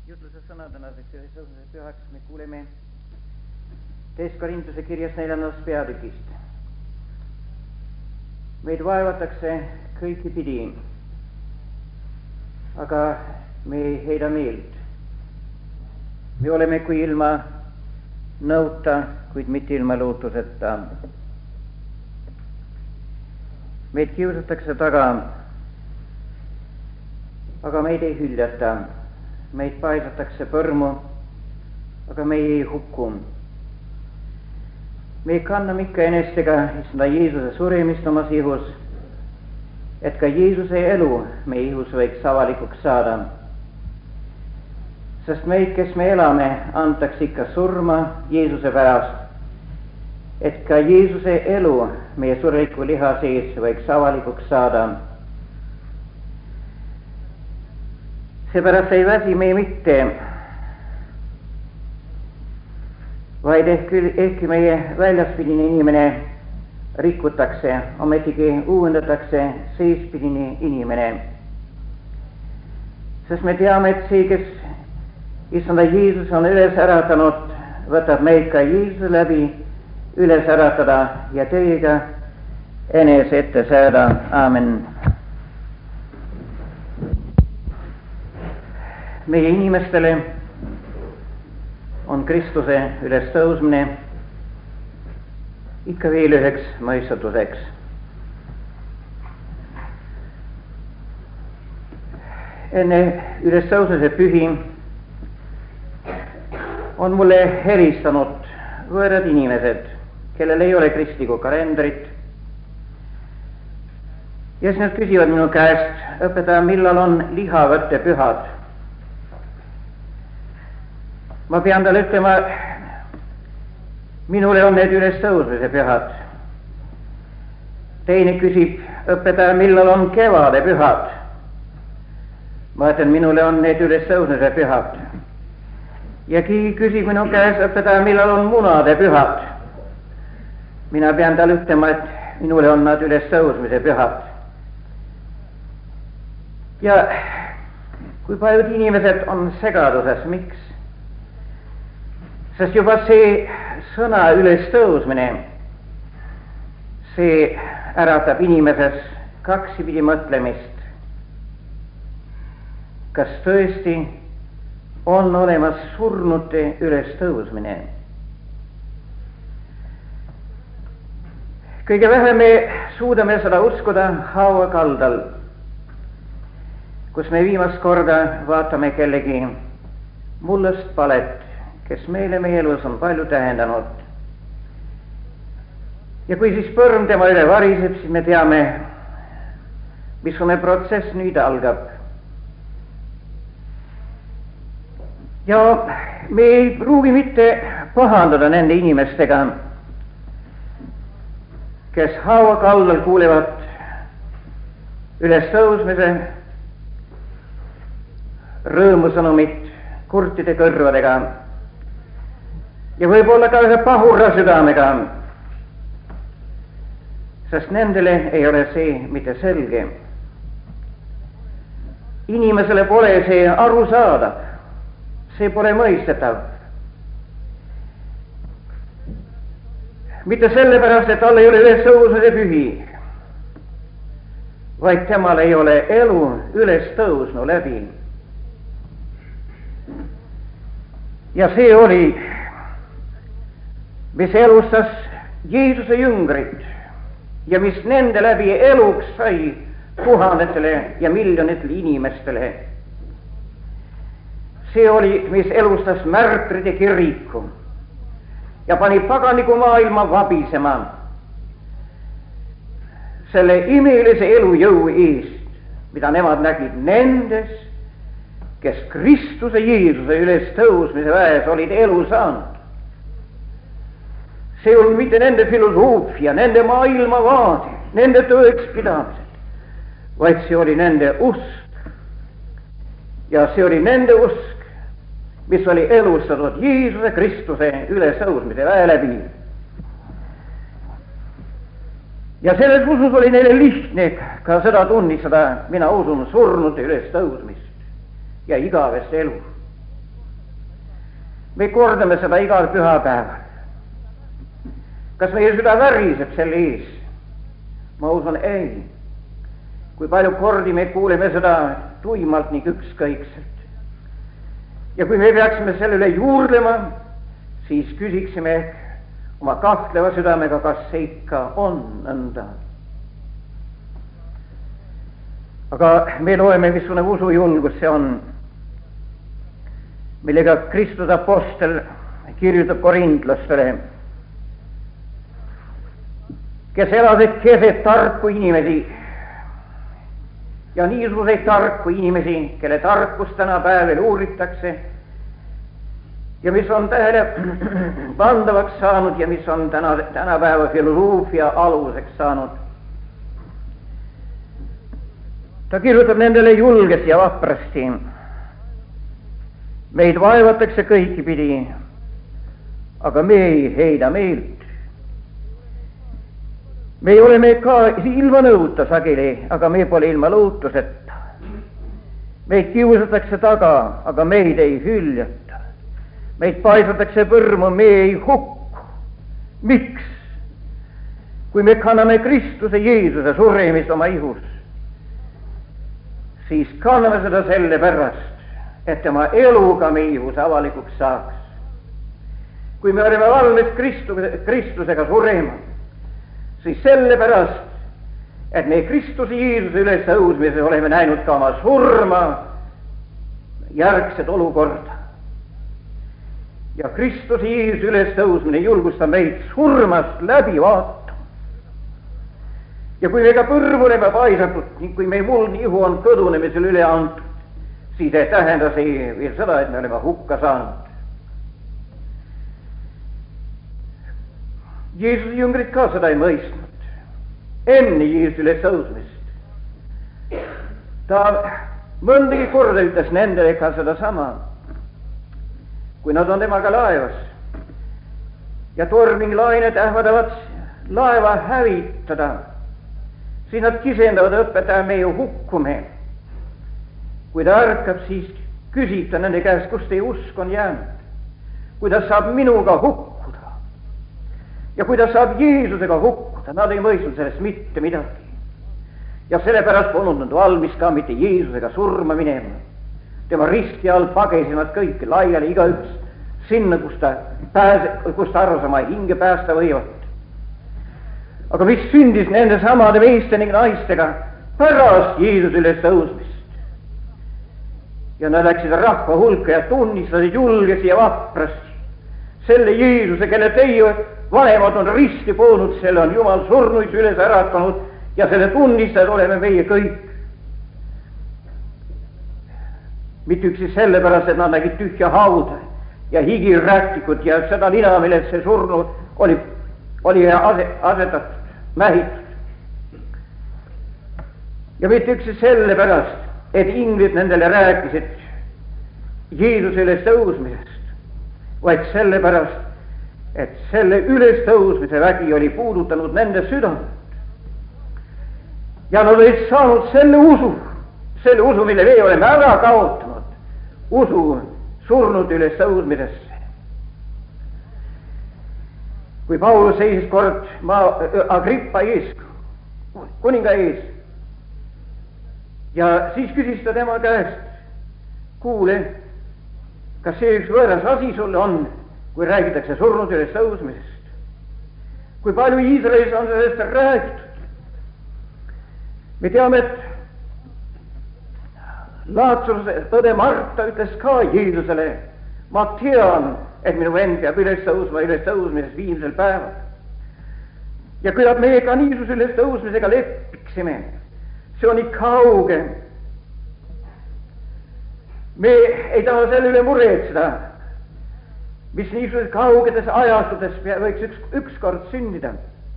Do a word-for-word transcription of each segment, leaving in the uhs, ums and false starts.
Jutluse sõna tänaseks üheksakümne pühaks me kuuleme teist Korintuse kirjas neljandast peatükist. Meid vaevatakse kõiki pidi, aga me ei heida meelt. Me oleme kui ilma nõuta, kuid mitte ilma lootuseta. Meid kiusatakse taga, aga meid ei hüljata. Meid paisatakse põrmu, aga me ei hukku. Me kanname ikka enestega issanda Jeesuse suremist omas ihus, et ka Jeesuse elu meie ihus võiks avalikuks saada. Sest meid, kes me elame, antakse ikka surma Jeesuse pärast, et ka Jeesuse elu meie sureliku liha sees võiks avalikuks saada. Seepärast ei väsi me mitte, vaid ehk, ehkki meie väljaspidine inimene rikutakse, ometigi uuendatakse seespidine inimene. Sest me teame, et see, kes issanda Jeesus on üles äratanud, võtab meid ka Jeesuse läbi üles äratada ja teiega enese ette saada. Aamen. Meie inimestele on Kristuse ülestõusmine ikka veel üheks mõistatuseks. Enne ülestõusmise pühi on mulle helistanud võõrad inimesed, kellel ei ole kristlikku kalendrit. Ja siis nad küsivad minu käest, õpetaja, millal on lihavõtte pühad? Ma pean talle ütlema, minule on need ülestõusmise pühad. Teine küsib, õpetaja, millal on kevade pühad? Ma ütlen, minule on need ülestõusmise pühad. Ja keegi küsib minu käes, õpetaja, millal on munade pühad? Mina pean talle ütlema, et minule on nad ülestõusmise pühad. Ja kui paljud inimesed on segaduses, miks? Sest juba see sõna ülestõusmine, see äratab inimeses kaksipidi mõtlemist. Kas tõesti on olemas surnute ülestõusmine? Kõige vähem me suudame seda uskuda Haua kaldal, kus me viimast korda vaatame kellegi mullast palet, kes meile meie elus on palju tähendanud. Ja kui siis põrm tema üle variseb, siis me teame, missugune protsess nüüd algab. Ja me ei pruugi mitte pahandada nende inimestega, kes Haua kaldal kuulevad ülestõusmise rõõmusõnumit kurtide kõrvadega ja võib-olla ka ühe pahura südamega, sest nendele ei ole see mitte selge. Inimesele pole see arusaadav, see pole mõistetav. Mitte sellepärast, et tal ei ole ülestõusmise pühi, vaid temal ei ole elu ülestõusnu läbi. Ja see oli, mis elustas Jeesuse jüngrid ja mis nende läbi eluks sai tuhandetele ja miljonitele inimestele. See oli, mis elustas märtride kiriku ja pani paganiku maailma vabisema selle imelise elujõu eest, mida nemad nägid nendes, kes Kristuse Jeesuse ülestõusmise väes olid elu saanud. See oli mitte nende filosoofia, nende maailmavaade, nende tõekspidamised, vaid see oli nende usk. Ja see oli nende usk, mis oli elustatud Jeesuse Kristuse ülestõusmise väe läbi. Ja selles usus oli neile lihtne ka seda tunnistada, mina usun surnute ülestõusmist ja igavest elu. me kordame seda igal pühapäeval. Kas meie süda väriseb selle ees? Ma usun ei. Kui palju kordi me kuuleme seda tuimalt ning ükskõikselt. Ja kui me peaksime selle üle juurdlema, siis küsiksime ehk oma kahtleva südamega, kas see ikka on nõnda. Aga me loeme, missugune usujulgus see on, millega Kristuse apostel kirjutab korintlastele, kes elasid keset tarku inimesi ja niisuguseid tarku inimesi, kelle tarkust tänapäeval uuritakse ja mis on tähele pandavaks saanud ja mis on täna, tänapäeva filosoofia aluseks saanud. Ta kirjutab nendele julgesti ja vaprasti. Meid vaevatakse kõiki pidi, aga me ei heida meelt. Me oleme ka ilma nõuta sageli, aga me pole ilma nõutuseta. Meid kiusatakse taga, aga meid ei hüljata. Meid paisatakse põrmu, me ei hukku. Miks? Kui me kanname Kristuse Jeesuse suremist oma ihus, siis kanname seda selle pärast, et tema eluga meie ihus avalikuks saaks. Kui me oleme valmis Kristuse, Kristusega surema, siis sellepärast, et me Kristuse Jeesuse üles tõusmises oleme näinud ka oma surma järgset olukorda. Ja Kristuse Jeesuse üles tõusmine julgustab meid surmast läbi vaatama. Ja kui me ka põrmu oleme paisatud ning kui meie muldne ihu on kõdunemisel üle antud, siis ei tähenda see veel seda, et me oleme hukka saanud. Jeesuse jüngrid ka seda ei mõistnud. Enne Jeesuse üles tõusmist ta mõndagi korda ütles nendele ka seda sama, kui nad on temaga laevas ja torming lained ähvardavad laeva hävitada, siis nad kisendavad, õpetaja, me ju hukkume. Kui ta ärkab, siis küsib ta nende käest, kus teie usk on jäänud, kuidas saab minuga hukkuda ja kuidas saab Jeesusega hukkuda. Nad ei mõistnud sellest mitte midagi ja sellepärast polnud nad valmis ka mitte Jeesusega surma minema. Tema risti all pagesid nad kõik laiali, igaüks sinna, kus ta pääse, kus ta arvas oma hinge päästa võivad. Aga mis sündis nende samade meeste ning naistega pärast Jeesuse üles tõusmist? Ja nad läksid rahva hulka ja tunnistasid julgesti ja vaprasti selle Jeesuse, kelle teie vanemad on risti poonud, selle on Jumal surnuid üles äratanud ja selle tunnistajad oleme meie kõik. Mitte üksi sellepärast, et nad nägid tühja hauda ja higirrätikut ja seda lina, millest see surnu oli, oli asetatud, mähitud. Ja mitte üksi sellepärast, et inglid nendele rääkisid Jeesuse üles tõusmisest, vaid sellepärast, et selle üles tõusmise vägi oli puudutanud nende südant. Ja nad olid saanud selle usu, selle usu, mille me oleme ära kaotanud, usu surnud üles tõusmisesse. Kui Paulus seisis kord maa, Agrippa ees, kuninga ees, ja siis küsis ta tema käest, kuule, kas see üks võõras asi sulle on, kui räägitakse surnud üles tõusmisest? Kui palju Iisraelis on sellest räägitud? Me teame, et Laatsaruse õde Marta ütles ka Jeesusele, ma tean, et minu vend peab üles tõusma üles tõusmises viimsel päeval. Ja küllap meie ka niisuguse üles tõusmisega lepiksime. See on nii kauge. Me ei taha selle üle muretseda, mis niisuguses kaugetes ajastutes võiks üks, ükskord sündida.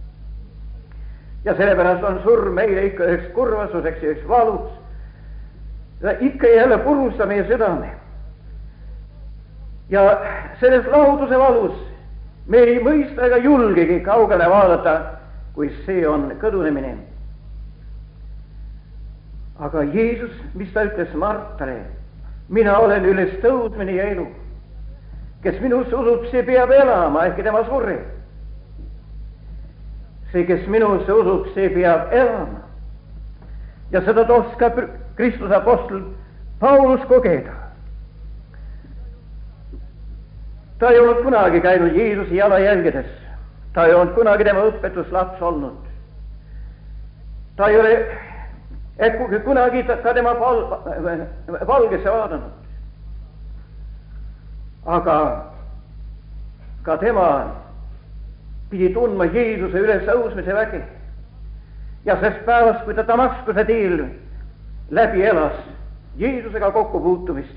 Ja sellepärast on surm meile ikka üheks kurvastuseks ja üheks valuks. Ja ikka jälle purustab meie südame. Ja selles lahutuse valus me ei mõista ega julgegi kaugele vaadata, kui see on kõdunemine. Aga Jeesus, mis ta ütles Martale, mina olen üles tõusmine ja elu. kes minusse usub, see peab elama, ehkki tema sureb. see, kes minusse usub, see peab elama. ja seda oskab Kristuse apostel Paulus kogeda. ta ei olnud kunagi käinud Jeesuse jalajälgedes, ta ei olnud kunagi tema õpetuslaps olnud. ta ei ole ehk kunagi ka tema val, valgesse vaadanud. aga ka tema pidi tundma Jeesuse ülestõusmise vägi. ja sest päevast, kui ta Damaskuse teel läbi elas Jeesusega kokkupuutumist,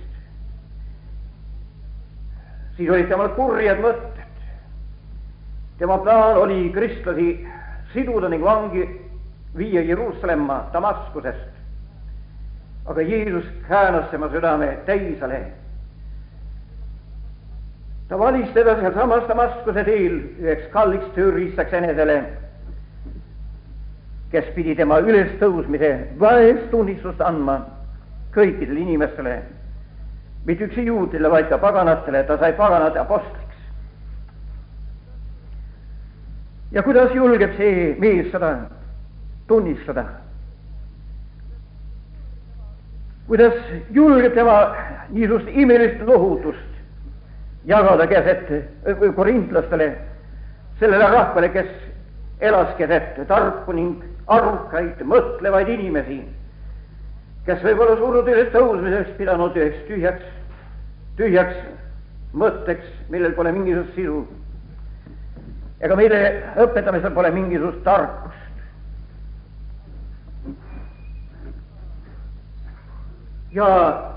siis olid temal kurjad mõtted. tema plaan oli kristlasi siduda ning vangi viia Jeruusalemma Damaskusest. aga Jeesus käänas tema südame teisale. ta valis teda sealsamas Damaskuse teel üheks kalliks tööriistaks enesele, kes pidi tema ülestõusmise väest tunnistust andma kõikidele inimestele, mitte üksi juutidele, vaid ka paganatele. ta sai paganate apostliksi. ja kuidas julgeb see mees seda tunnistada? kuidas julgeb tema niisugust imelist lohutust jagada keset korintlastele, sellele rahvale, kes elas keset tarku ning arvukaid mõtlevaid inimesi, kes võib-olla surnud üles tõusmiseks pidanud üheks tühjaks, tühjaks mõtteks, millel pole mingisugust sisu. ega mille õpetamisel pole mingisugust tarkust. ja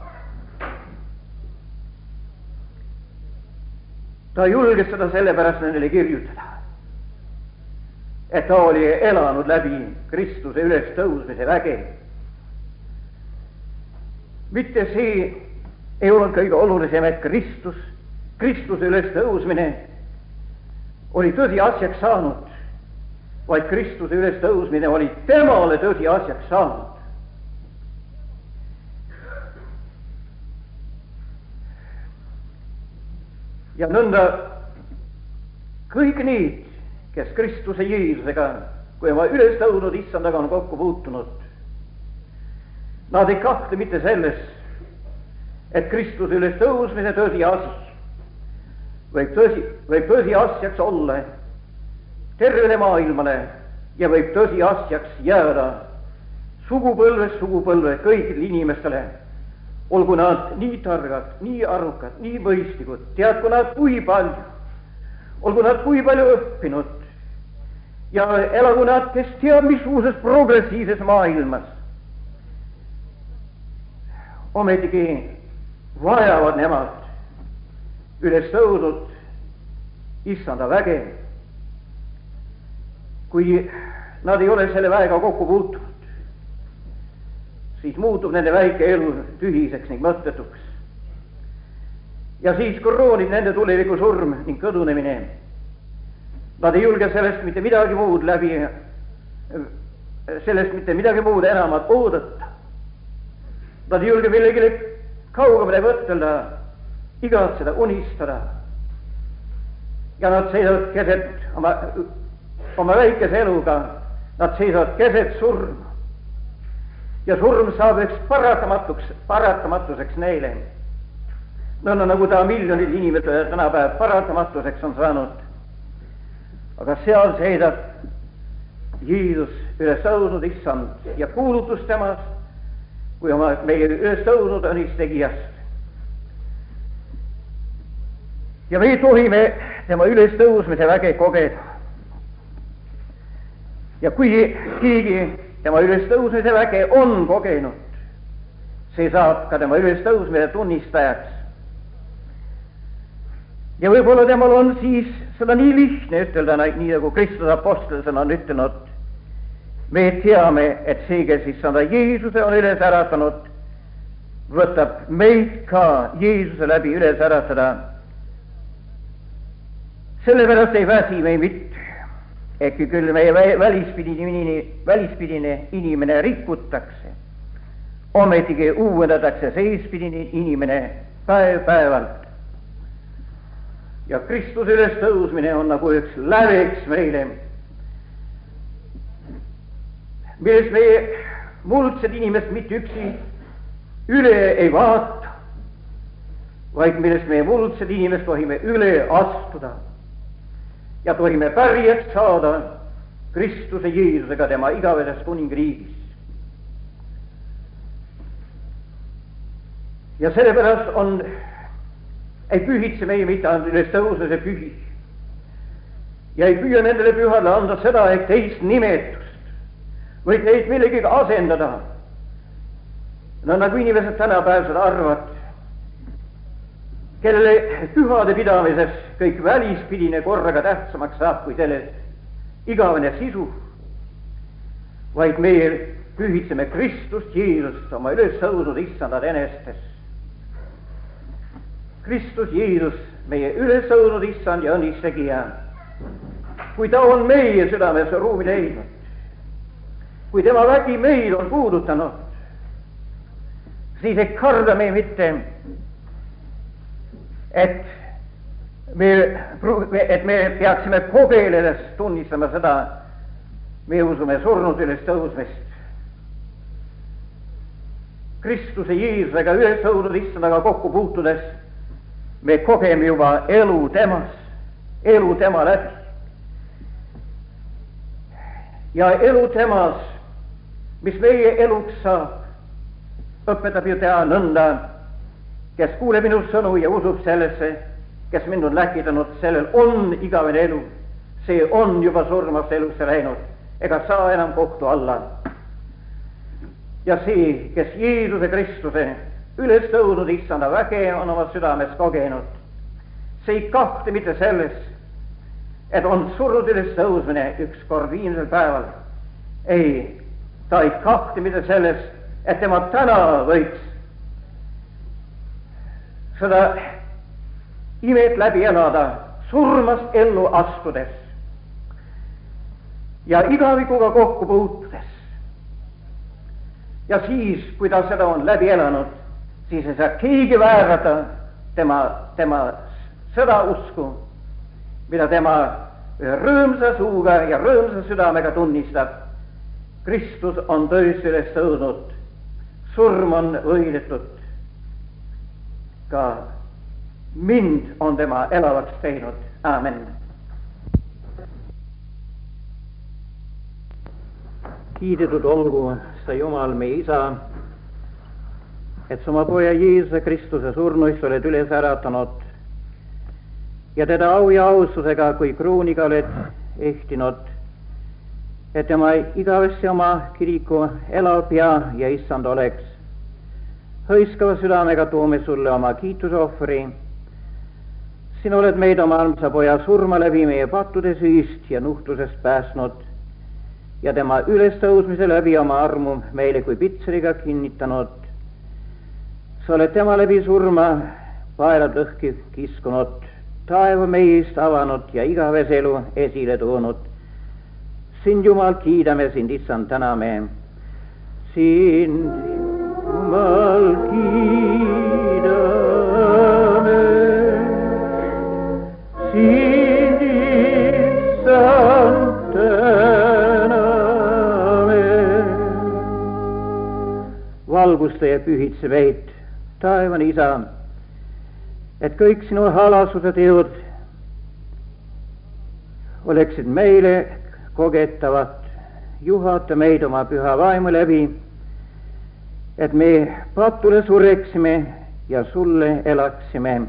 ta julges seda sellepärast nendele kirjutada, et ta oli elanud läbi Kristuse ülestõusmise väge. mitte see ei olnud kõige olulisem, et Kristus, Kristuse ülestõusmine oli tõsiasjaks saanud, vaid Kristuse ülestõusmine oli temale tõsiasjaks saanud. ja nõnda kõik need, kes Kristuse Jeesusega, kui oma ülestõusnud issandaga on kokku puutunud, nad ei kahtle mitte selles, et Kristuse ülestõusmise tõsiasi võib tõsi, võib tõsiasjaks olla tervele maailmale ja võib tõsiasjaks jääda sugupõlvest sugupõlve kõigile inimestele, olgu nad nii targad, nii arukad, nii mõistlikud, teadku nad kui palju, olgu nad kui palju õppinud ja elagu nad, kes teab missuguses progressiivses maailmas. ometigi vajavad nemad ülestõusnud issanda väge. kui nad ei ole selle väega kokku puutunud, siis muutub nende väike elu tühiseks ning mõttetuks. ja siis kroonib nende tuleviku surm ning kõdunemine. Nad ei julge sellest mitte midagi muud läbi, sellest mitte midagi muud enamat oodata. Nad ei julge millegile kaugemale võtelda, igatseda, unistada. ja nad seisavad keset oma, oma väikese eluga, nad seisavad keset surma. ja surm saab üks paratamatuks, paratamatuseks neile. nõnda nagu ta miljonid inimesed tänapäev paratamatuseks on saanud. aga seal seisab Jeesus ülestõusnud issand ja kuulutus temast kui oma meie ülestõusnud õnnistegijast. ja me tohime tema ülestõusmise väge kogeda. ja kui keegi tema ülestõusmise väge on kogenud, see saab ka tema ülestõusmise tunnistajaks. ja võib-olla temal on siis seda nii lihtne ütelda, nii nagu Kristuse apostel seda on ütelnud. me teame, et see, kes issanda Jeesuse on üles äratanud, võtab meid ka Jeesuse läbi üles äratada. sellepärast ei väsi me mitte, ehkki küll meie välispidine, välispidine inimene rikutakse, ometigi uuendatakse seespidine inimene päev päevalt. ja Kristuse ülestõusmine on nagu üks läveks meile, millest meie muldsed inimesed mitte üksi üle ei vaata, vaid millest meie muldsed inimesed tohime üle astuda ja tohime pärjeks saada Kristuse Jeesusega tema igaveses kuningriigis. Ja sellepärast on, ei pühitse meie mitte anda ülestõusmise pühi ja ei püüa nendele pühadele anda seda, et teist nimetust või teist millegiga asendada. No nagu inimesed tänapäevased arvavad, kellele pühade pidamises kõik välispidine korraga tähtsamaks saab kui selle igavene sisu, vaid meie pühitseme Kristust Jeesust, oma ülestõusnud issandad enestes. Kristus Jeesus, meie ülestõusnud issand ja õnnistegija, kui ta on meie südames ruumi leidnud, kui tema vägi meil on puudutanud, siis ei karda me mitte, et me, et me peaksime kogeledes tunnistama seda, me usume surnud ülestõusmist. Kristuse Jeesusega ülestõusnud issandaga kokku puutudes me kogeme juba elu temas, elu tema läbi. Ja elu temas, mis meie eluks saab, õpetab ju teha nõnda, kes kuuleb minu sõnu ja usub sellesse, kes mind on läkitanud, sellel on igavene elu. See on juba surmast elusse läinud, ega saa enam kohtu alla. Ja see, kes Jeesuse Kristuse ülestõusnud issanda väge on oma südames kogenud, see ei kahtle mitte selles, et on surnud ülestõusmine üks kord viimsel päeval. Ei, ta ei kahtle mitte selles, et tema täna võiks seda imet läbi elada surmast ellu astudes ja igavikuga kokku puutudes. Ja siis, kui ta seda on läbi elanud, siis ei saa keegi väärata tema, tema seda usku, mida tema rõõmsa suuga ja rõõmsa südamega tunnistab. Kristus on tõesti üles tõusnud, surm on võidetud, ka mind on tema elavaks teinud. Aamen. Kiidetud olgu sa Jumal, meie Isa, et sa oma poja Jeesuse Kristuse surnuist oled üles äratanud ja teda au ja aususega kui krooniga oled ehtinud, et tema igavesti oma kiriku elav pea ja issand oleks. Hõiskava südamega toome sulle oma kiitusohvri. Sina oled meid oma armsa poja surma läbi meie pattude süüst ja nuhtlusest päästnud ja tema ülestõusmise läbi oma armu meile kui pitseriga kinnitanud. Sa oled tema läbi surma paelad lõhki kiskunud, taeva meist avanud ja igaves elu esile toonud. Sind Jumal kiidame, sind issand täname. Sind Jumal kiidame, sind issand täname. Valgusta ja pühitse meid, taevane Isa, et kõik sinu halasuse teod oleksid meile kogetavad, juhata meid oma püha vaimu läbi, et me patule sureksime ja sulle elaksime.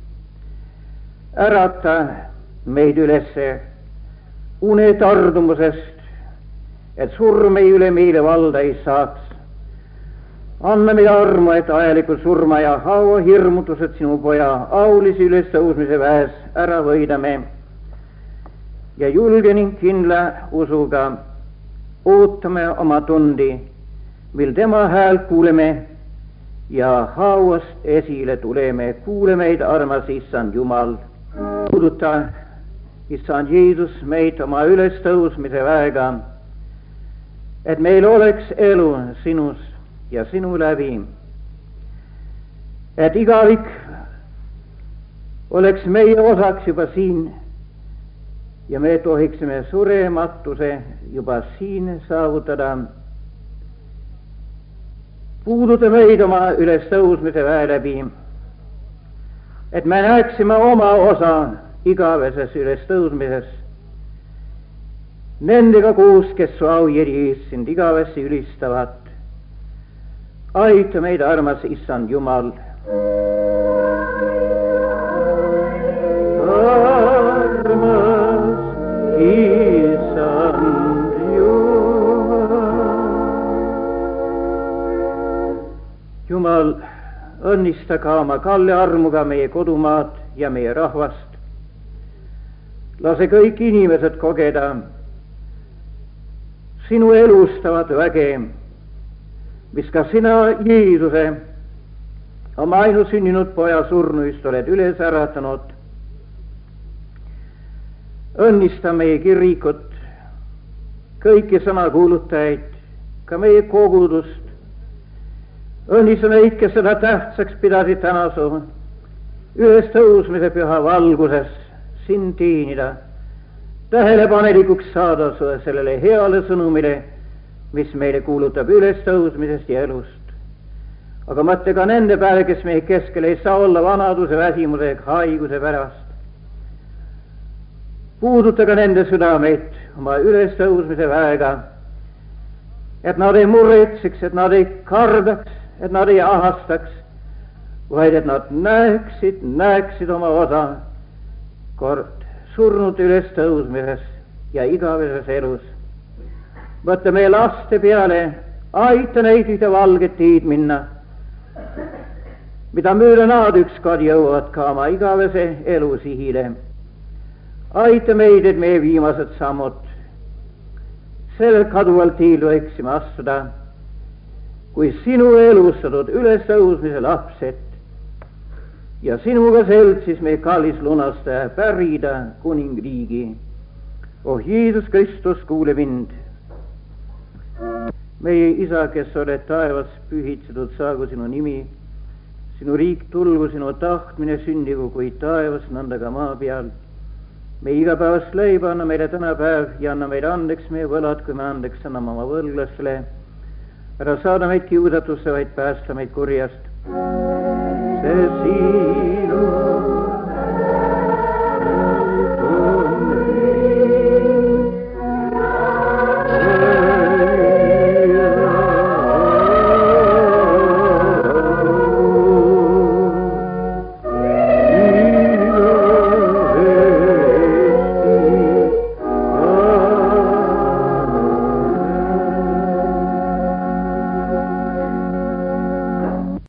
Ärata meid ülesse une tardumusest, et surm ei üle meile valda ei saaks. Anna meile armu, et ajaliku surma ja haua hirmutused sinu poja aulisi ülestõusmise väes ära võidame ja julge ning kindla usuga ootame oma tundi, mil tema häält kuuleme ja hauast esile tuleme. Kuule meid, armas issand Jumal, puuduta issand Jeesus meid oma ülestõusmise väega, et meil oleks elu sinus ja sinu läbi, et igavik oleks meie osaks juba siin ja me tohiksime surematuse juba siin saavutada. Puuduta meid oma ülestõusmise väe läbi, et me näeksime oma osa igaveses ülestõusmises. Nendega koos, kes su aujärgi ees sind igavesti ülistavad. Aita meid, armas Issand Jumal. Armas Issand Jumal. Jumal, õnnista ka oma kalle armuga meie kodumaad ja meie rahvast. Lase kõik inimesed kogeda sinu elustavat väge, mis ka sina, Jeesuse, oma ainusündinud poja surnuist oled üles äratanud. Õnnista meie kirikut, kõiki sõnakuulutajaid, ka meie kogudust. Õnnista neid, kes seda tähtsaks pidasid tänasu ülestõusmise püha valguses sind teenida, tähelepanelikuks saada sellele heale sõnumile, mis meile kuulutab ülestõusmisest ja elust. Aga mõtle ka nende peale, kes meie keskel ei saa olla vanaduse, väsimuse ja haiguse pärast. Puuduta ka nende südameid oma ülestõusmise väega, et nad ei muretseks, et nad ei kardaks, et nad ei ahastaks, vaid et nad näeksid, näeksid oma osa kord surnud ülestõusmises ja igaveses elus. Võtta meie laste peale, aita neid ühte valget teed minna, mida mööda nad ükskord jõuavad ka oma igavese elu sihile. Aita meid, et meie viimased sammud sellel kaduval teel võiksime astuda, kui sinu elustatud ülestõusmise lapsed ja sinuga seltsis meie kallis lunastaja pärida kuningriigi. Oh Jeesus Kristus, kuule mind. Meie Isa, kes oled taevas, pühitsetud saagu sinu nimi, sinu riik tulgu, sinu tahtmine sündigu kui taevas, nõnda ka maa peal. Meie igapäevast leiba anna meile täna päev ja anna meile andeks meie võlad, kui me andeks anname oma võlglastele. Ära saada meid kiusatusse, vaid päästa meid kurjast. See sinu